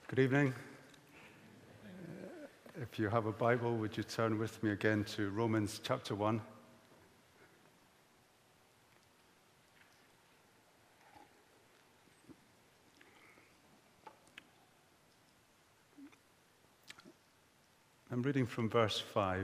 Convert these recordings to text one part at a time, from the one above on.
Good evening. If you have a Bible, would you turn with me again to Romans chapter 1? I'm reading from verse 5.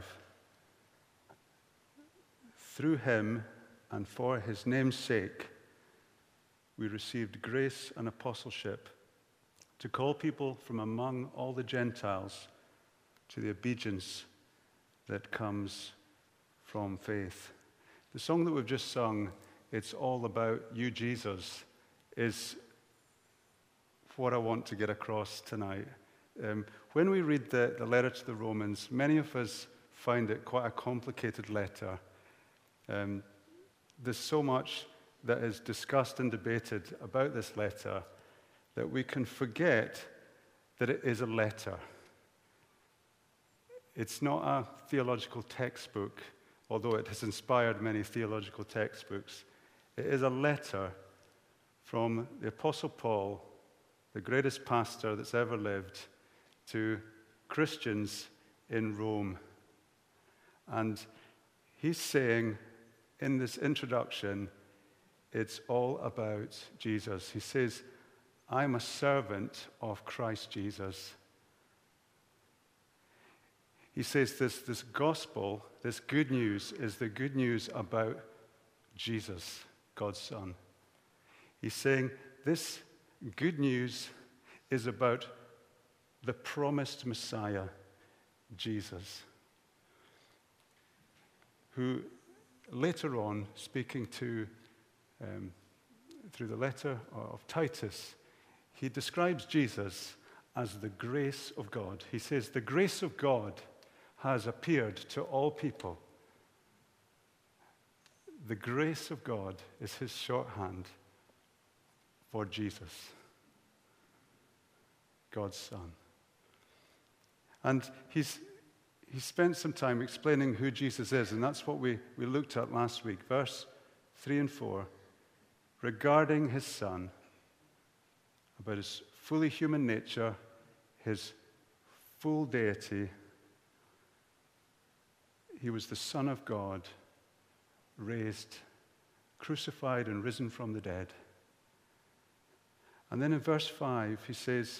Through him and for his name's sake, we received grace and apostleship to call people from among all the Gentiles to the obedience that comes from faith. The song that we've just sung, It's All About You, Jesus, is what I want to get across tonight. When we read the letter to the Romans, many of us find it quite a complicated letter. There's so much that is discussed and debated about this letter that we can forget that it is a letter. It's not a theological textbook, although it has inspired many theological textbooks. It is a letter from the Apostle Paul, the greatest pastor that's ever lived, to Christians in Rome. And he's saying in this introduction, it's all about Jesus. He says, I'm a servant of Christ Jesus. He says this gospel, this good news, is the good news about Jesus, God's Son. He's saying this good news is about the promised Messiah, Jesus, who later on, speaking to, through the letter of Titus, he describes Jesus as the grace of God. He says, the grace of God has appeared to all people. The grace of God is his shorthand for Jesus, God's Son. And he spent some time explaining who Jesus is, and that's what we looked at last week. Verse 3 and 4, regarding his Son, about his fully human nature, his full deity. He was the Son of God, raised, crucified, and risen from the dead. And then in verse 5, he says,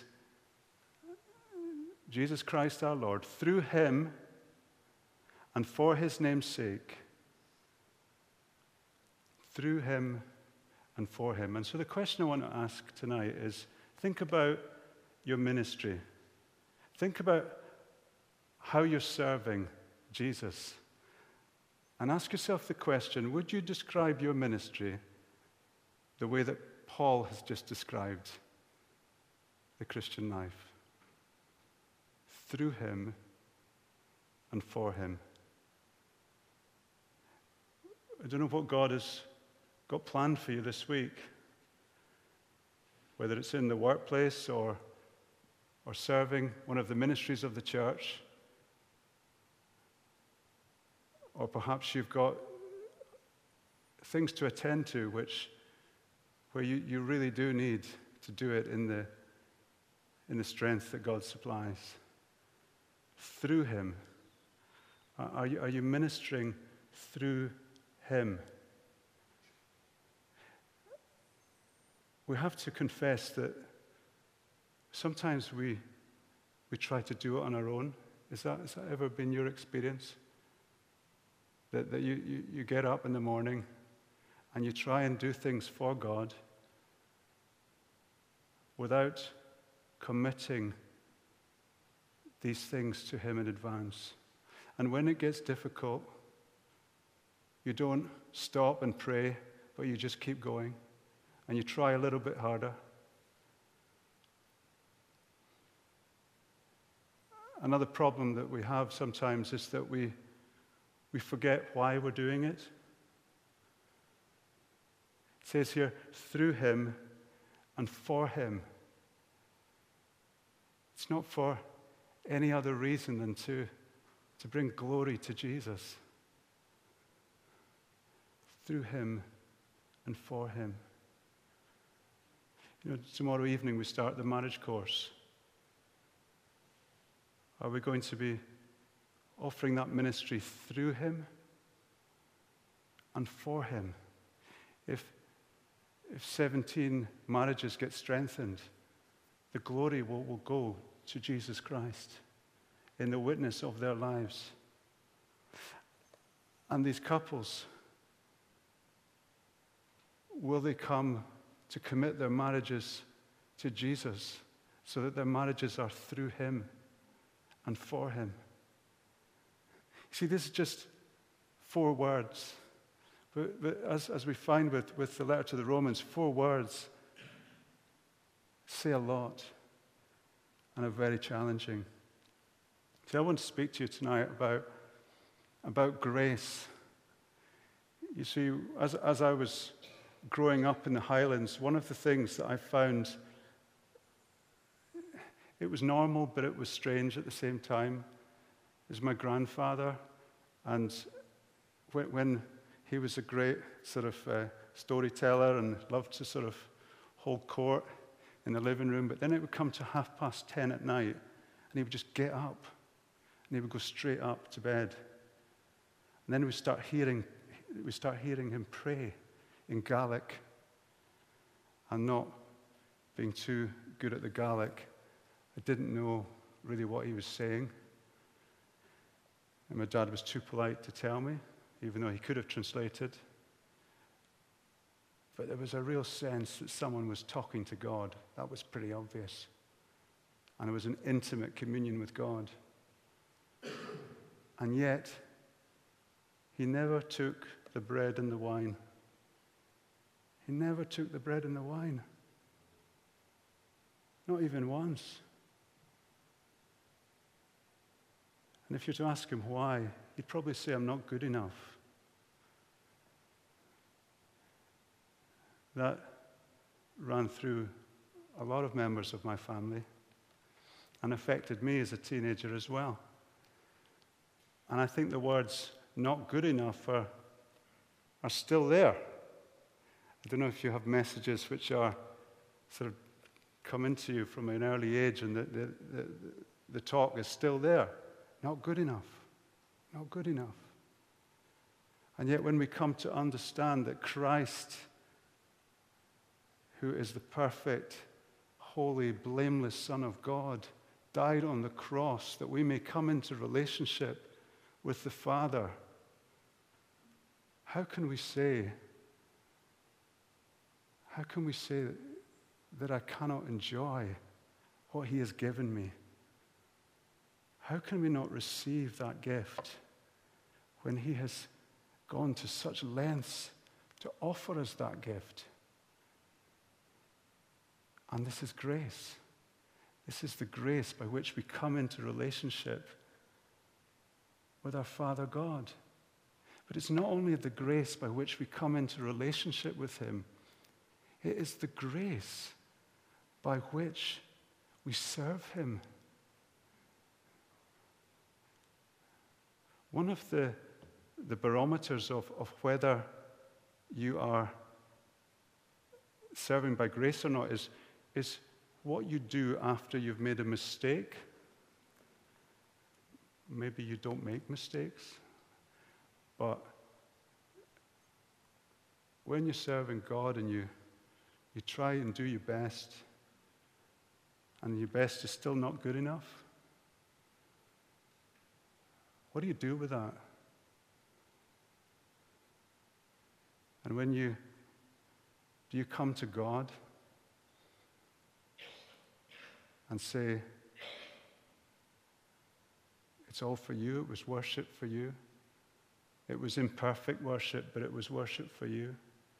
Jesus Christ our Lord, through him and for his name's sake, through him and for him. And so the question I want to ask tonight is, think about your ministry. Think about how you're serving Jesus. And ask yourself the question, would you describe your ministry the way that Paul has just described the Christian life? Through him and for him. I don't know what God has got planned for you this week, whether it's in the workplace or serving one of the ministries of the church, or perhaps you've got things to attend to where you really do need to do it in the strength that God supplies. Through him. Are you ministering through him? We have to confess that sometimes we try to do it on our own. Has that ever been your experience? That you get up in the morning and you try and do things for God without committing these things to him in advance. And when it gets difficult, you don't stop and pray, but you just keep going. And you try a little bit harder. Another problem that we have sometimes is that we forget why we're doing it. It says here, through him and for him. It's not for any other reason than to bring glory to Jesus. Through him and for him. You know, tomorrow evening we start the marriage course. Are we going to be offering that ministry through him and for him? If 17 marriages get strengthened, the glory will go to Jesus Christ in the witness of their lives. And these couples, will they come to commit their marriages to Jesus so that their marriages are through him and for him? See, this is just 4 words. But as we find with the letter to the Romans, 4 words say a lot and are very challenging. See, I want to speak to you tonight about grace. You see, as I was growing up in the Highlands, one of the things that I found, it was normal, but it was strange at the same time, is my grandfather. And when he was a great sort of storyteller and loved to sort of hold court in the living room, but then it would come to 10:30 at night, and he would just get up, and he would go straight up to bed. And then we start hearing him pray in Gaelic. And not being too good at the Gaelic, I didn't know really what he was saying. And my dad was too polite to tell me, even though he could have translated. But there was a real sense that someone was talking to God. That was pretty obvious. And it was an intimate communion with God. And yet, he never took the bread and the wine. He never took the bread and the wine. Not even once. And if you're to ask him why, he'd probably say, I'm not good enough. That ran through a lot of members of my family and affected me as a teenager as well. And I think the words not good enough are still there. I don't know if you have messages which are sort of come into you from an early age, and the talk is still there. Not good enough. Not good enough. And yet when we come to understand that Christ, who is the perfect, holy, blameless Son of God, died on the cross that we may come into relationship with the Father, how can we say that I cannot enjoy what he has given me? How can we not receive that gift when he has gone to such lengths to offer us that gift? And this is grace. This is the grace by which we come into relationship with our Father God. But it's not only the grace by which we come into relationship with him, it is the grace by which we serve him. One of the barometers of whether you are serving by grace or not is what you do after you've made a mistake. Maybe you don't make mistakes, but when you're serving God and you try and do your best, and your best is still not good enough, what do you do with that? And do you come to God and say, it's all for you, it was worship for you. It was imperfect worship, but it was worship for you.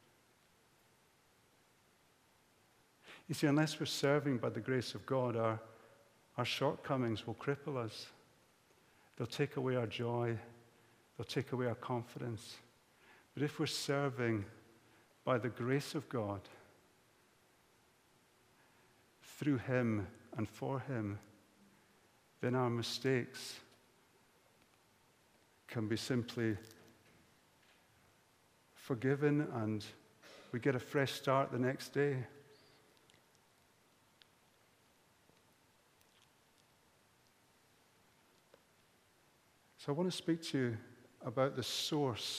You see, unless we're serving by the grace of God, our shortcomings will cripple us. They'll take away our joy. They'll take away our confidence. But if we're serving by the grace of God, through him and for him, then our mistakes can be simply forgiven, and we get a fresh start the next day. So I want to speak to you about the source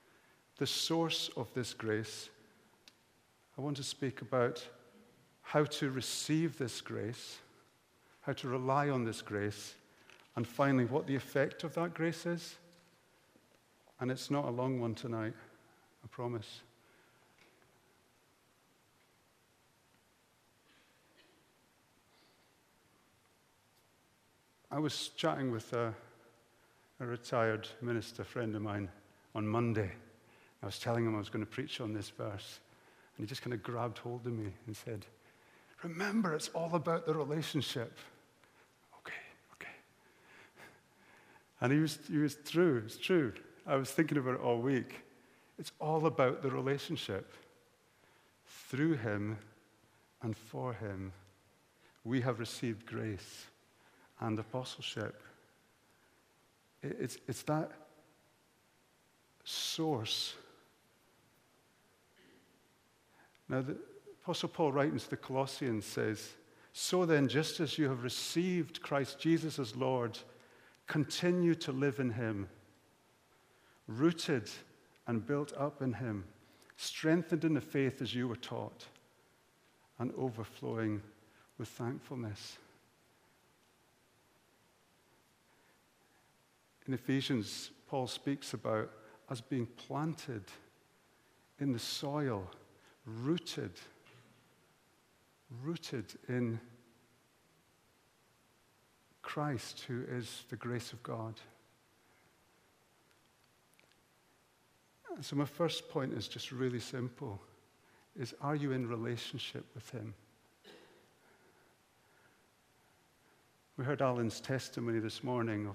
of this grace. I want to speak about how to receive this grace, how to rely on this grace, and finally, what the effect of that grace is. And it's not a long one tonight, I promise. I was chatting with a retired minister friend of mine on Monday. I was telling him I was going to preach on this verse, and he just kind of grabbed hold of me and said, "Remember, it's all about the relationship." Okay. And he was true. It's true. I was thinking about it all week. It's all about the relationship. Through him and for him, we have received grace and apostleship. It's that source. Now, the Apostle Paul, writing to the Colossians, says, "So then, just as you have received Christ Jesus as Lord, continue to live in him, rooted and built up in him, strengthened in the faith as you were taught, and overflowing with thankfulness." In Ephesians, Paul speaks about us being planted in the soil, rooted in Christ, who is the grace of God. And so my first point is just really simple, is are you in relationship with him? We heard Alan's testimony this morning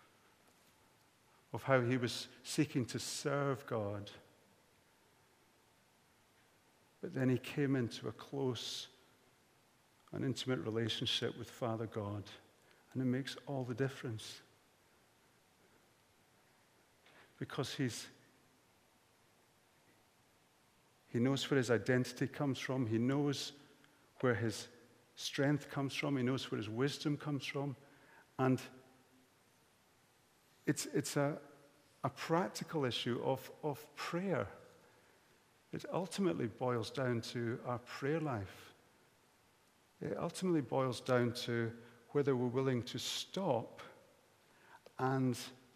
of how he was seeking to serve God. But then he came into a close and intimate relationship with Father God. And it makes all the difference. Because he knows where his identity comes from. He knows where his strength comes from. He knows where his wisdom comes from. And it's a practical issue of prayer. It ultimately boils down to our prayer life. It ultimately boils down to whether we're willing to stop and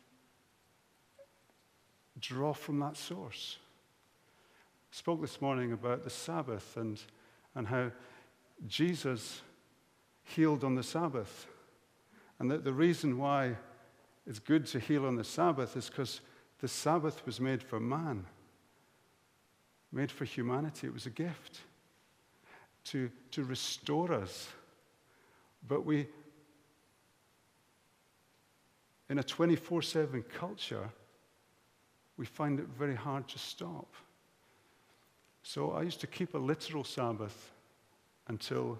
draw from that source. I spoke this morning about the Sabbath and how Jesus healed on the Sabbath. And that the reason why it's good to heal on the Sabbath is because the Sabbath was made for man, made for humanity. It was a gift to restore us. But we, in a 24/7 culture, we find it very hard to stop. So I used to keep a literal Sabbath until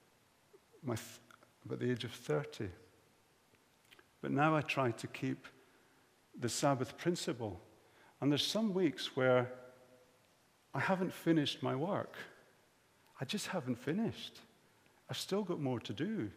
about the age of 30. But now I try to keep the Sabbath principle. And there's some weeks where I haven't finished my work. I just haven't finished. I've still got more to do.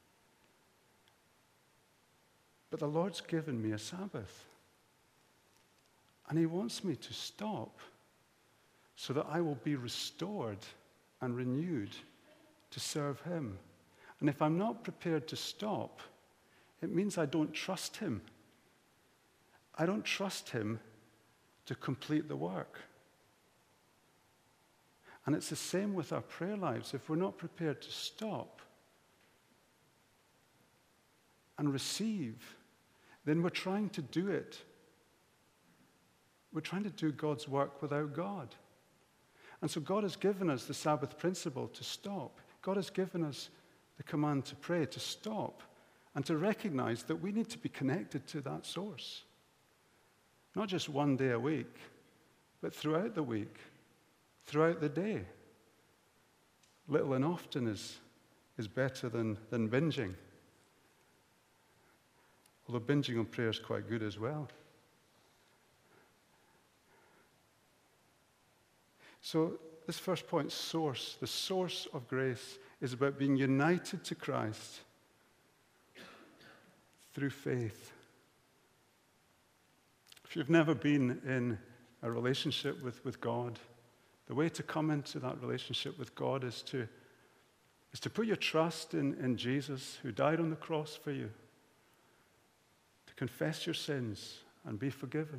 But the Lord's given me a Sabbath. And he wants me to stop so that I will be restored and renewed to serve him. And if I'm not prepared to stop, it means I don't trust him. I don't trust him to complete the work. And it's the same with our prayer lives. If we're not prepared to stop and receive, then we're trying to do it. We're trying to do God's work without God. And so God has given us the Sabbath principle to stop. God has given us the command to pray, to stop, and to recognize that we need to be connected to that source. Not just one day a week, but throughout the week, throughout the day. Little and often is better than binging. Although binging on prayer is quite good as well. So this first point, source, the source of grace is about being united to Christ through faith. If you've never been in a relationship with God, the way to come into that relationship with God is to put your trust in Jesus, who died on the cross for you, to confess your sins and be forgiven.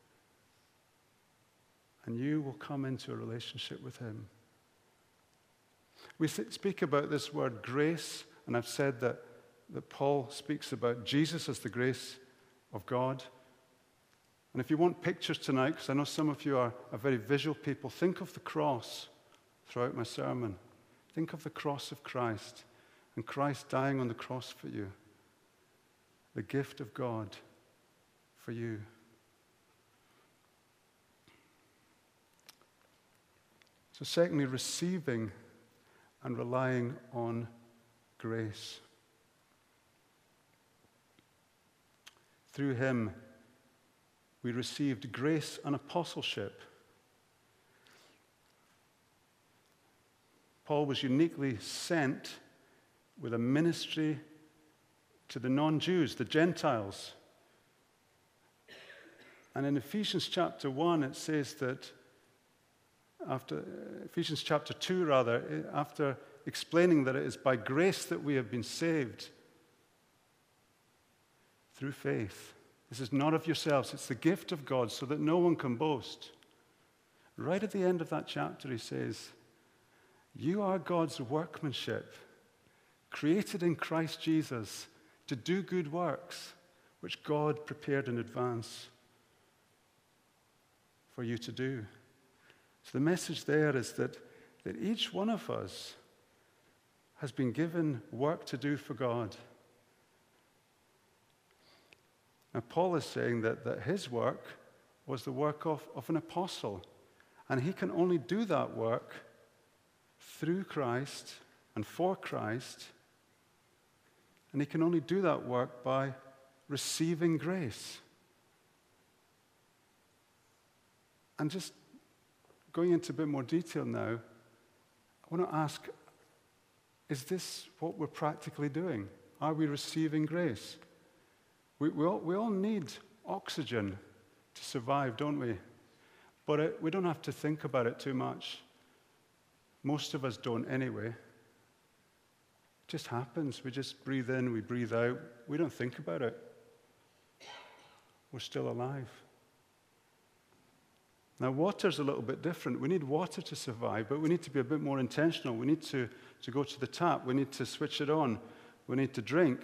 And you will come into a relationship with him. We speak about this word grace, and I've said that Paul speaks about Jesus as the grace of God. And if you want pictures tonight, because I know some of you are very visual people, think of the cross throughout my sermon. Think of the cross of Christ and Christ dying on the cross for you. The gift of God for you. So secondly, receiving and relying on grace. Through him, we received grace and apostleship. Paul was uniquely sent with a ministry to the non-Jews, the Gentiles. And in Ephesians chapter 1, it says that Ephesians chapter 2, rather, after explaining that it is by grace that we have been saved through faith. This is not of yourselves, it's the gift of God, so that no one can boast. Right at the end of that chapter, he says, you are God's workmanship, created in Christ Jesus to do good works, which God prepared in advance for you to do. So the message there is that each one of us has been given work to do for God. Now, Paul is saying that his work was the work of an apostle, and he can only do that work through Christ and for Christ, and he can only do that work by receiving grace. And just going into a bit more detail now, I want to ask, is this what we're practically doing? Are we receiving grace? We all need oxygen to survive, don't we? But we don't have to think about it too much. Most of us don't anyway. It just happens. We just breathe in, we breathe out. We don't think about it. We're still alive. Now, water's a little bit different. We need water to survive, but we need to be a bit more intentional. We need to go to the tap. We need to switch it on. We need to drink.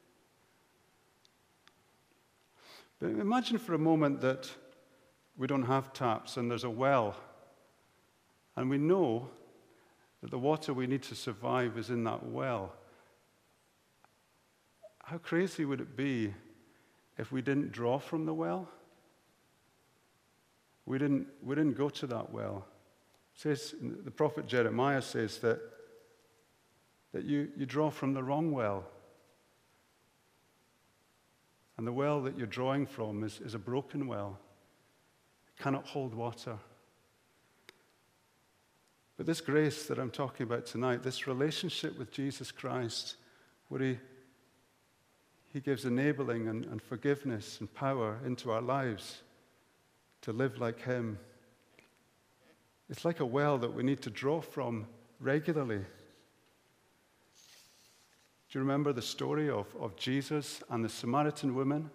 But imagine for a moment that we don't have taps and there's a well, and we know that the water we need to survive is in that well. How crazy would it be if we didn't draw from the well? We didn't go to that well. It says, the prophet Jeremiah says that you draw from the wrong well. And the well that you're drawing from is a broken well. It cannot hold water. But this grace that I'm talking about tonight, this relationship with Jesus Christ, where he gives enabling and forgiveness and power into our lives to live like him. It's like a well that we need to draw from regularly. Do you remember the story of Jesus and the Samaritan woman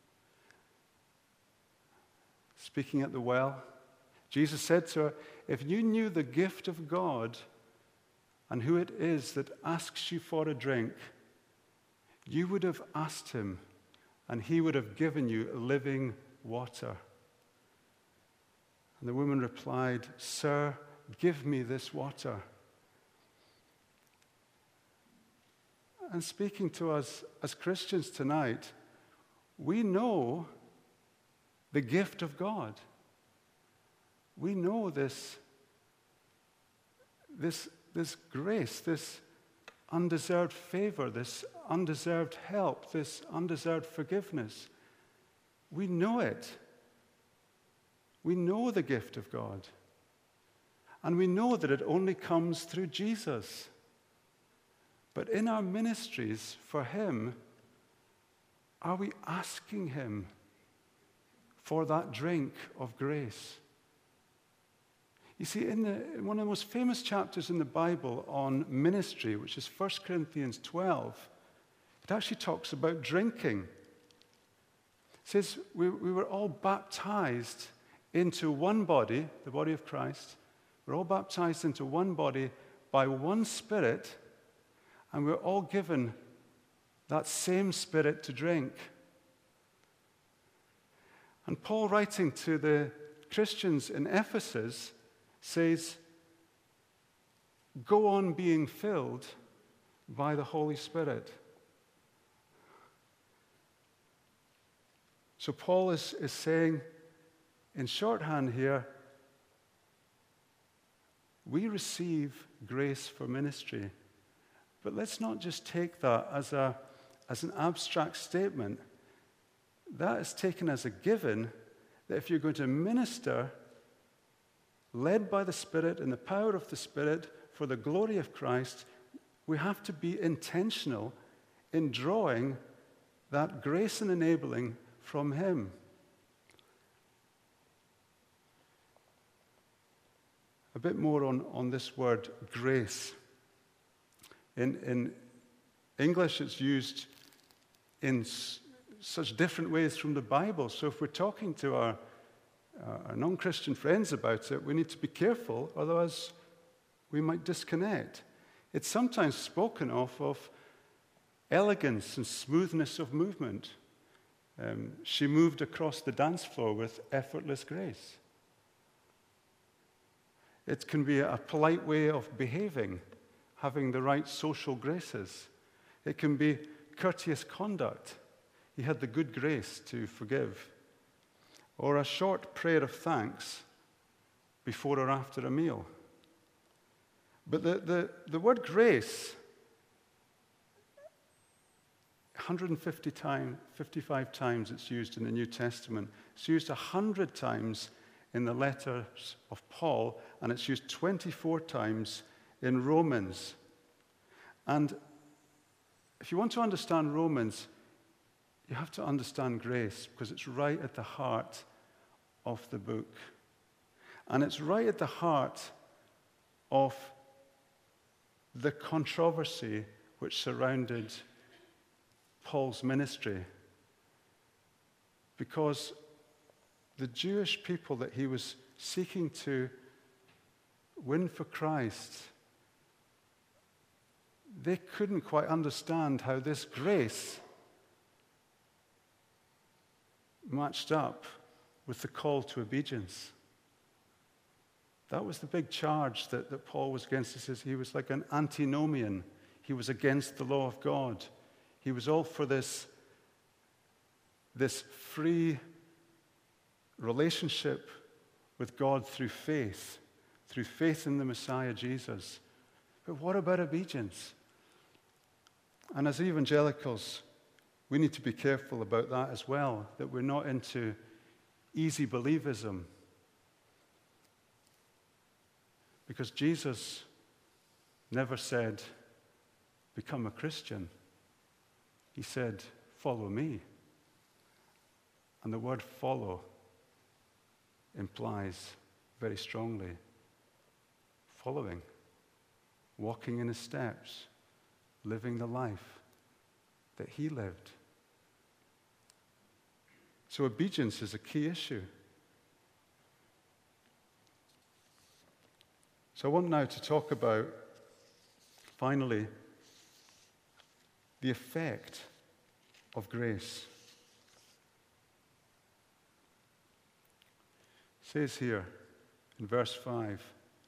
speaking at the well? Jesus said to her, if you knew the gift of God and who it is that asks you for a drink, you would have asked him and he would have given you living water. And the woman replied, Sir, give me this water. And speaking to us as Christians tonight, we know the gift of God. We know this grace, this undeserved favor, this undeserved help, this undeserved forgiveness. We know it. We know the gift of God. And we know that it only comes through Jesus. But in our ministries for him, are we asking him for that drink of grace. You see, in one of the most famous chapters in the Bible on ministry, which is 1 Corinthians 12, it actually talks about drinking. It says we were all baptized into one body, the body of Christ. We're all baptized into one body by one Spirit, and we're all given that same Spirit to drink. And Paul, writing to the Christians in Ephesus, says, go on being filled by the Holy Spirit. So Paul is saying, in shorthand here, we receive grace for ministry. But let's not just take that as an abstract statement. That is taken as a given that if you're going to minister, led by the Spirit and the power of the Spirit for the glory of Christ, we have to be intentional in drawing that grace and enabling from Him. A bit more on this word grace. In English, it's used in such different ways from the Bible. So if we're talking to our non-Christian friends about it, we need to be careful, otherwise we might disconnect. It's sometimes spoken of elegance and smoothness of movement. She moved across the dance floor with effortless grace. It can be a polite way of behaving, having the right social graces. It can be courteous conduct. He had the good grace to forgive. Or a short prayer of thanks before or after a meal. But the word grace, 55 times it's used in the New Testament. It's used 100 times in the letters of Paul, and it's used 24 times in Romans. And if you want to understand Romans, you have to understand grace, because it's right at the heart of the book. And it's right at the heart of the controversy which surrounded Paul's ministry. Because the Jewish people that he was seeking to win for Christ, they couldn't quite understand how this grace matched up with the call to obedience. That was the big charge that Paul was against. He says he was like an antinomian. He was against the law of God. He was all for this free relationship with God through faith in the Messiah Jesus. But what about obedience? And as evangelicals, we need to be careful about that as well, that we're not into easy believism. Because Jesus never said, become a Christian. He said, follow me. And the word follow implies very strongly following, walking in his steps, living the life that he lived. So obedience is a key issue. So I want now to talk about, finally, the effect of grace. It says here in verse 5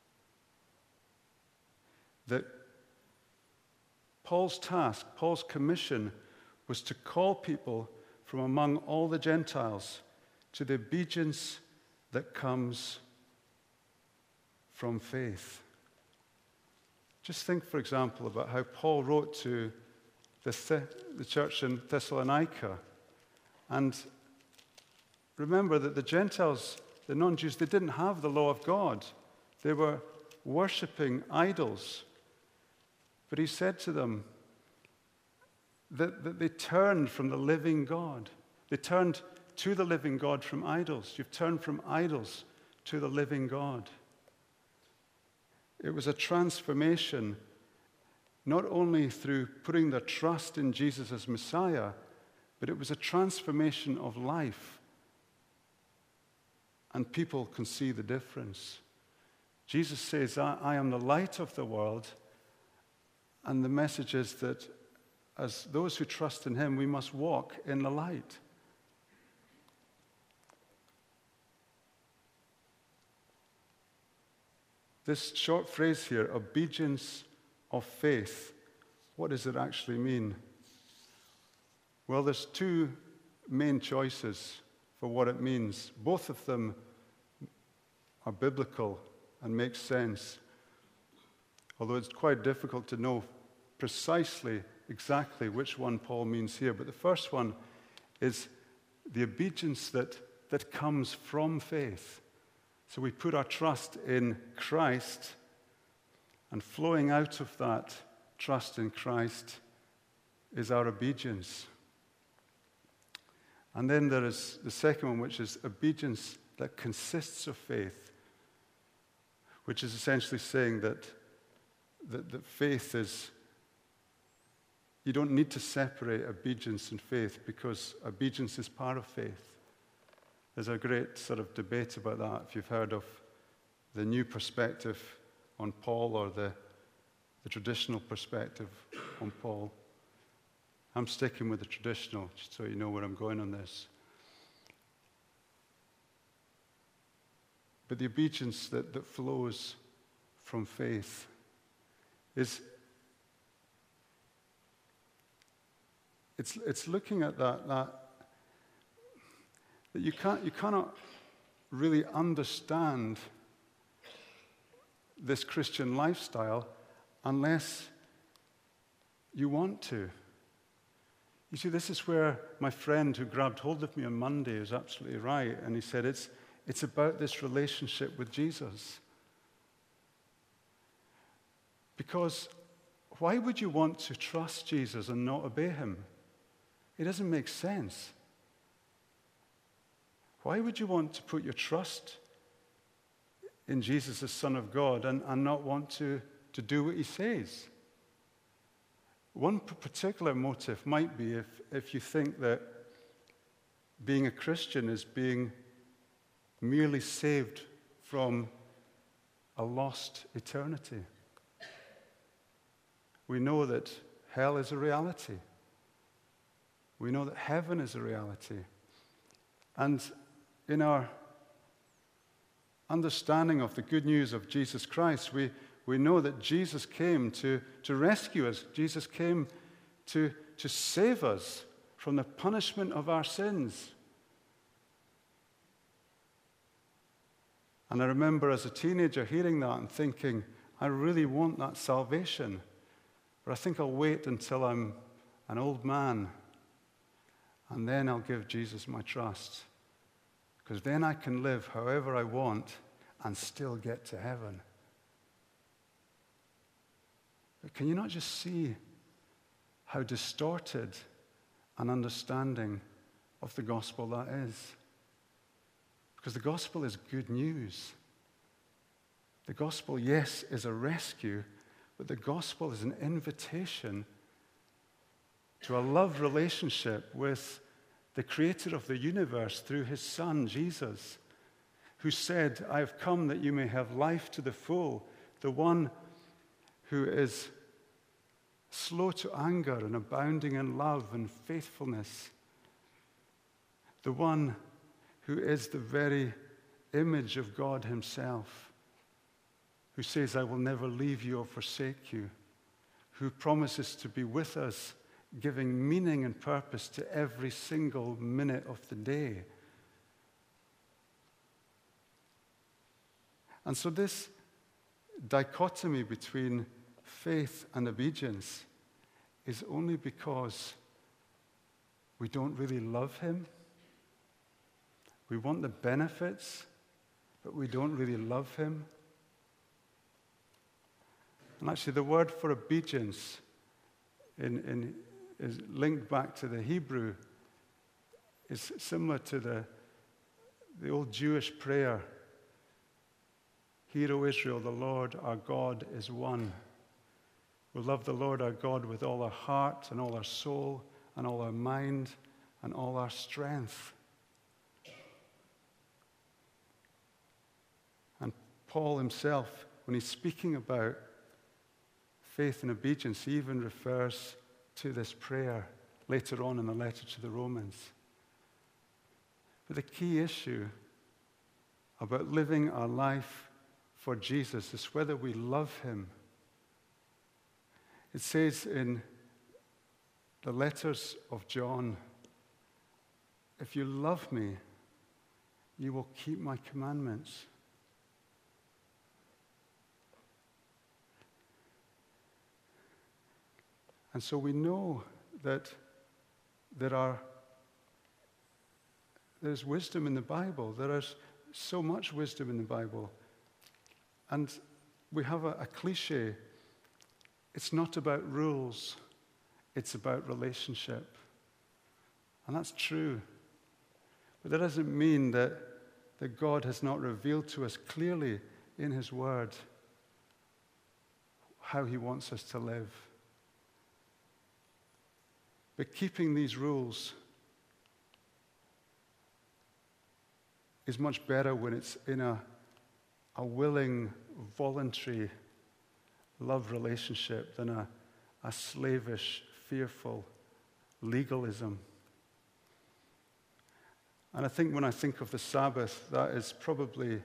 that Paul's task, Paul's commission, was to call people from among all the Gentiles to the obedience that comes from faith. Just think, for example, about how Paul wrote to the church in Thessalonica. And remember that the Gentiles, the non-Jews, they didn't have the law of God. They were worshipping idols. But he said to them that they turned from the living God. They turned to the living God from idols. You've turned from idols to the living God. It was a transformation, not only through putting their trust in Jesus as Messiah, but it was a transformation of life. And people can see the difference. Jesus says, I am the light of the world. And the message is that as those who trust in him, we must walk in the light. This short phrase here, obedience of faith, what does it actually mean? Well, there's two main choices for what it means. Both of them are biblical and make sense, although it's quite difficult to know precisely exactly which one Paul means here. But the first one is the obedience that comes from faith. So we put our trust in Christ, and flowing out of that trust in Christ is our obedience. And then there is the second one, which is obedience that consists of faith, which is essentially saying that faith is, you don't need to separate obedience and faith because obedience is part of faith. There's a great sort of debate about that, if you've heard of the new perspective on Paul or the traditional perspective on Paul. I'm sticking with the traditional, just so you know where I'm going on this. But the obedience that flows from faith is, it's looking at that you cannot really understand this Christian lifestyle unless you want to. You see, this is where my friend who grabbed hold of me on Monday is absolutely right, and he said it's about this relationship with Jesus. Because why would you want to trust Jesus and not obey him? It doesn't make sense. Why would you want to put your trust in Jesus as Son of God and not want to do what he says? One particular motive might be if you think that being a Christian is being merely saved from a lost eternity. We know that hell is a reality. We know that heaven is a reality. And in our understanding of the good news of Jesus Christ, we know that Jesus came to rescue us. Jesus came to save us from the punishment of our sins. And I remember as a teenager hearing that and thinking, I really want that salvation. But I think I'll wait until I'm an old man, and then I'll give Jesus my trust. Because then I can live however I want and still get to heaven. But can you not just see how distorted an understanding of the gospel that is? Because the gospel is good news. The gospel, yes, is a rescue, but the gospel is an invitation to a love relationship with the creator of the universe through his son, Jesus, who said, I have come that you may have life to the full, the one who is slow to anger and abounding in love and faithfulness, the one who is the very image of God himself, who says, I will never leave you or forsake you, who promises to be with us, giving meaning and purpose to every single minute of the day. And so this dichotomy between faith and obedience is only because we don't really love him. We want the benefits, but we don't really love him. And actually the word for obedience is linked back to the Hebrew. is similar to the old Jewish prayer. Hear, O Israel, the Lord our God is one. We'll love the Lord our God with all our heart and all our soul and all our mind and all our strength. And Paul himself, when he's speaking about faith and obedience, he even refers to this prayer later on in the letter to the Romans. But the key issue about living our life for Jesus is whether we love him. It says in the letters of John, if you love me, you will keep my commandments. And so we know that there's wisdom in the Bible. There is so much wisdom in the Bible. And we have a cliche. It's not about rules. It's about relationship. And that's true. But that doesn't mean that God has not revealed to us clearly in his word how he wants us to live. But keeping these rules is much better when it's in a willing, voluntary love relationship than a slavish, fearful legalism. And I think when I think of the Sabbath, that is probably,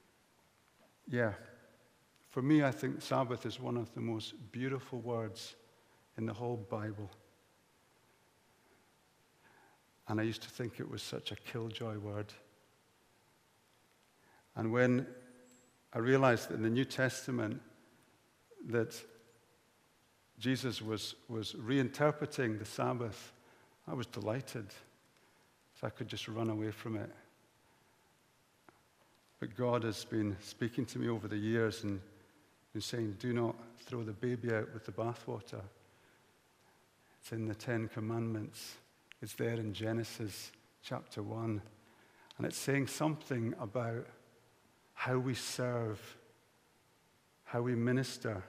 for me, I think Sabbath is one of the most beautiful words in the whole Bible. And I used to think it was such a killjoy word. And when I realized that in the New Testament that Jesus was reinterpreting the Sabbath, I was delighted. So I could just run away from it. But God has been speaking to me over the years and been saying, do not throw the baby out with the bathwater. It's in the Ten Commandments. It's there in Genesis chapter 1. And it's saying something about how we serve, how we minister.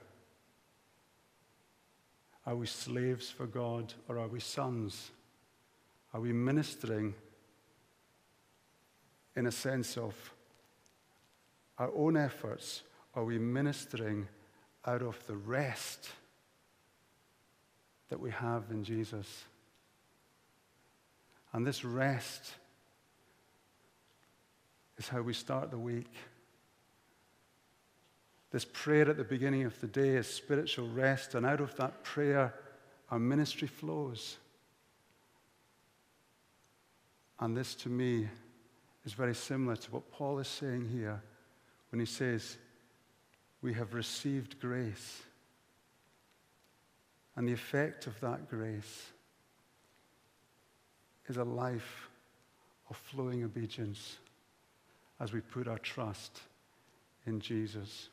Are we slaves for God or are we sons? Are we ministering in a sense of our own efforts? Or are we ministering out of the rest that we have in Jesus? And this rest is how we start the week. This prayer at the beginning of the day is spiritual rest, and out of that prayer, our ministry flows. And this, to me, is very similar to what Paul is saying here when he says, we have received grace. And the effect of that grace is a life of flowing obedience as we put our trust in Jesus.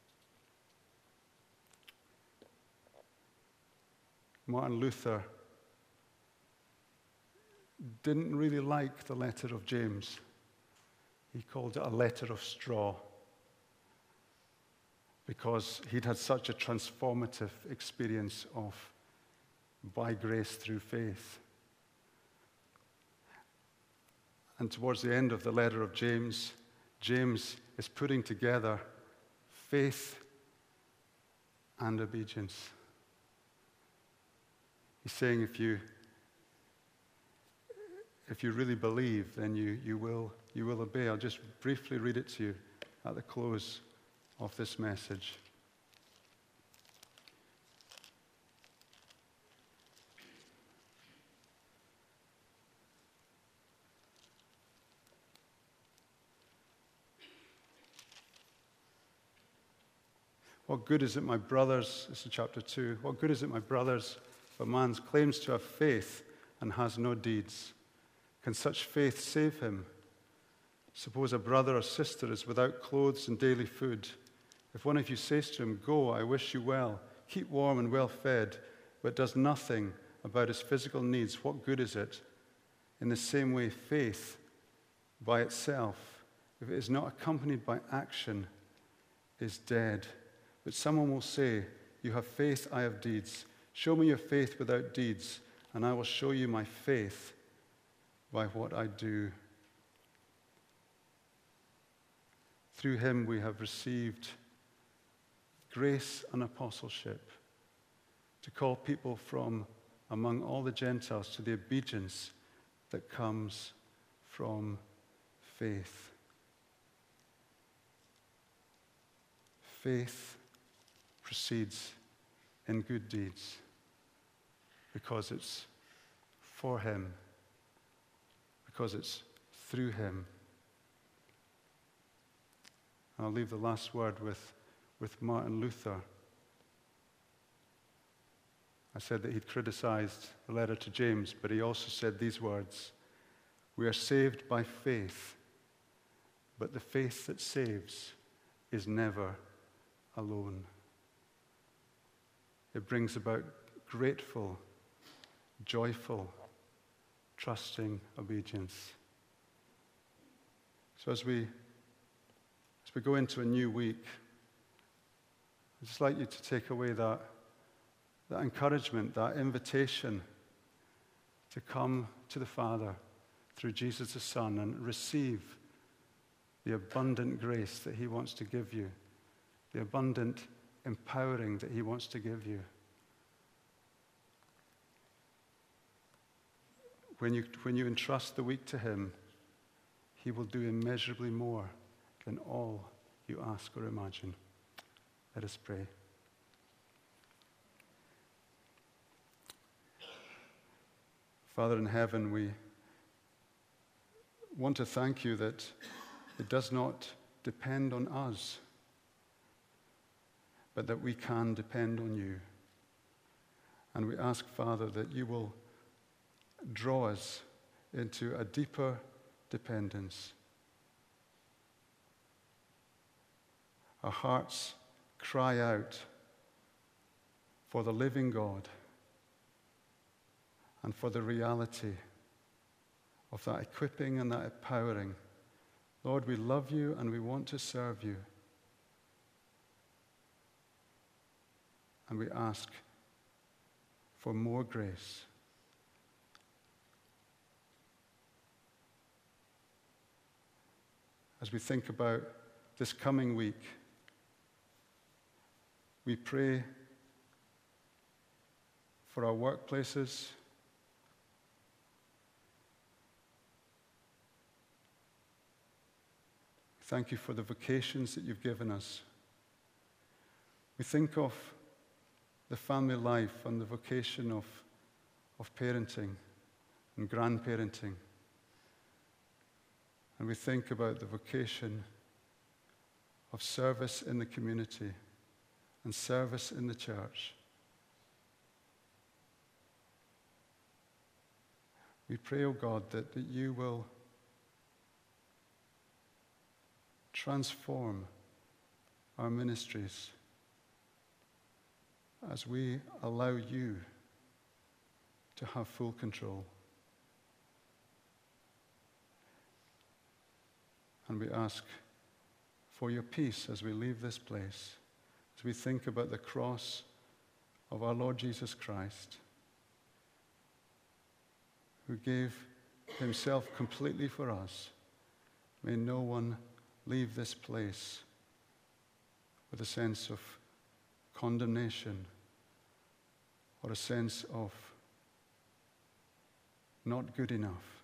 Martin Luther didn't really like the letter of James. He called it a letter of straw because he'd had such a transformative experience of by grace through faith. And towards the end of the letter of James, James is putting together faith and obedience. He's saying if you really believe, then you will obey. I'll just briefly read it to you at the close of this message. What good is it, my brothers, this is chapter 2, what good is it, my brothers, if a man claims to have faith and has no deeds? Can such faith save him? Suppose a brother or sister is without clothes and daily food. If one of you says to him, go, I wish you well, keep warm and well fed, but does nothing about his physical needs, what good is it? In the same way, faith by itself, if it is not accompanied by action, is dead. But someone will say, you have faith, I have deeds. Show me your faith without deeds, and I will show you my faith by what I do. Through him we have received grace and apostleship to call people from among all the Gentiles to the obedience that comes from faith. Faith proceeds in good deeds because it's for him, because it's through him. I'll leave the last word with Martin Luther. I said that he'd criticized the letter to James, but he also said these words: we are saved by faith, but the faith that saves is never alone. It brings about grateful, joyful, trusting obedience. So as we go into a new week, I'd just like you to take away that encouragement, that invitation to come to the Father through Jesus the Son and receive the abundant grace that he wants to give you, the abundant empowering that he wants to give you. When you entrust the week to him, he will do immeasurably more than all you ask or imagine. Let us pray. Father in heaven, we want to thank you that it does not depend on us, but that we can depend on you. And we ask, Father, that you will draw us into a deeper dependence. Our hearts cry out for the living God and for the reality of that equipping and that empowering. Lord, we love you and we want to serve you. And we ask for more grace. As we think about this coming week, we pray for our workplaces. Thank you for the vocations that you've given us. We think of the family life and the vocation of parenting and grandparenting. And we think about the vocation of service in the community and service in the church. We pray, O God, that you will transform our ministries as we allow you to have full control. And we ask for your peace as we leave this place, as we think about the cross of our Lord Jesus Christ, who gave himself completely for us. May no one leave this place with a sense of condemnation or a sense of not good enough.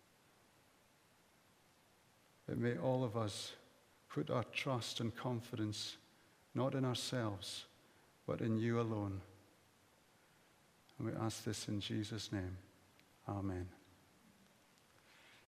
But may all of us put our trust and confidence not in ourselves, but in you alone. And we ask this in Jesus' name. Amen.